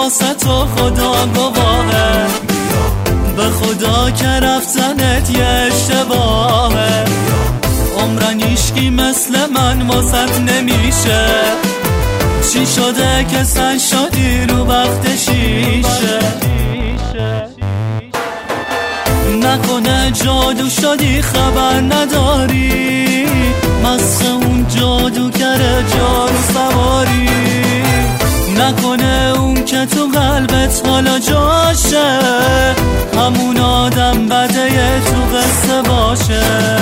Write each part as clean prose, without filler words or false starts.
واسه تو خدا گواهه، به خدا که رفتنت یه اشتباهه. عمرن هیچکی مثل من واسط نمیشه، چی شده که سن شدی رو وقت شیشه؟ نکنه جادو شدی خبر نداری، مسخ اون جادوگر جارو سواری. نکنه اون که تو قلبت حالا جاشه، همون آدم بده تو قصه باشه.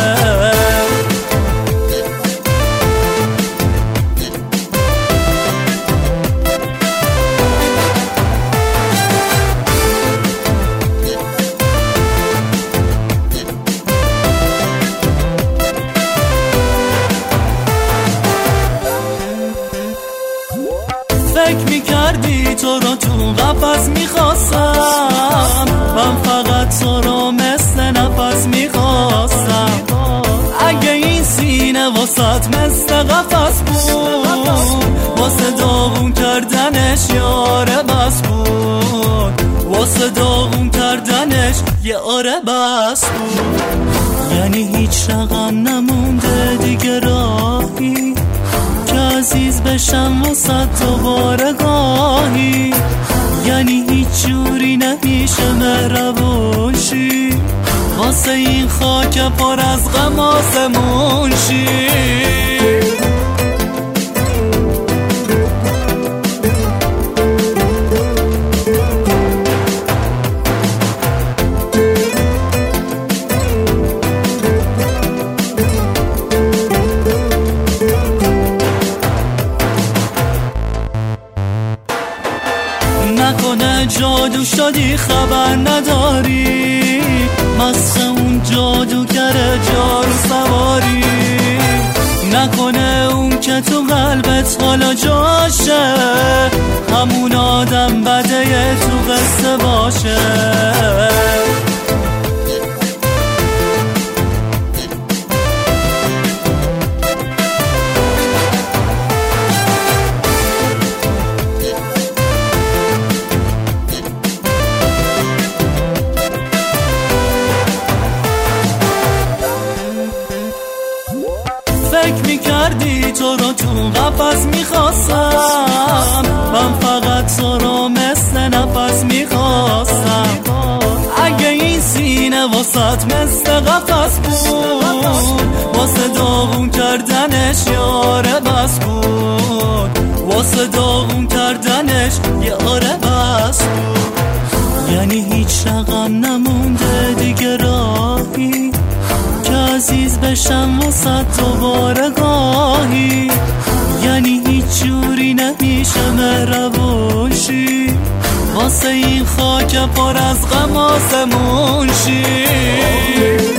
فکر میکردی تو رو تو قفس میخواستم، من فقط تو رو مثل نفس میخواستم. اگه این سینه واسط مثل قفس بود، واسه داغون کردنش یاره بس بود، واسه داغون کردنش یه آره بس بود. یعنی هیچ رقم نمونده دیگه راهی که عزیز بشم واسه تو بارگاهی. یعنی هیچ جوری نمیشه مهربون شی، واسه این خاک پر از غم آسمون شی. نکنه جادو شدی خبر نداری، مسخ اون جادوگر جارو سواری. نکنه اون که تو قلبت حالا جاشه، همون آدم بده تو قصه باشه. فکر میکردی تو رو تو قفس میخواستم، من فقط تو رو مثل نفس میخواستم. اگه این سینه واسط مثل قفس بود، واسه داغون کردنش یاره بس بود، واسه داغون کردنش یه آره بس بود. یعنی هیچ رقم نمونده دیگه راهی که عزیز بشم واسه تو بارگاهی. یعنی هیچ جوری نمیشه مهربون شی، واسه این خاک پر از غم آسمون شی.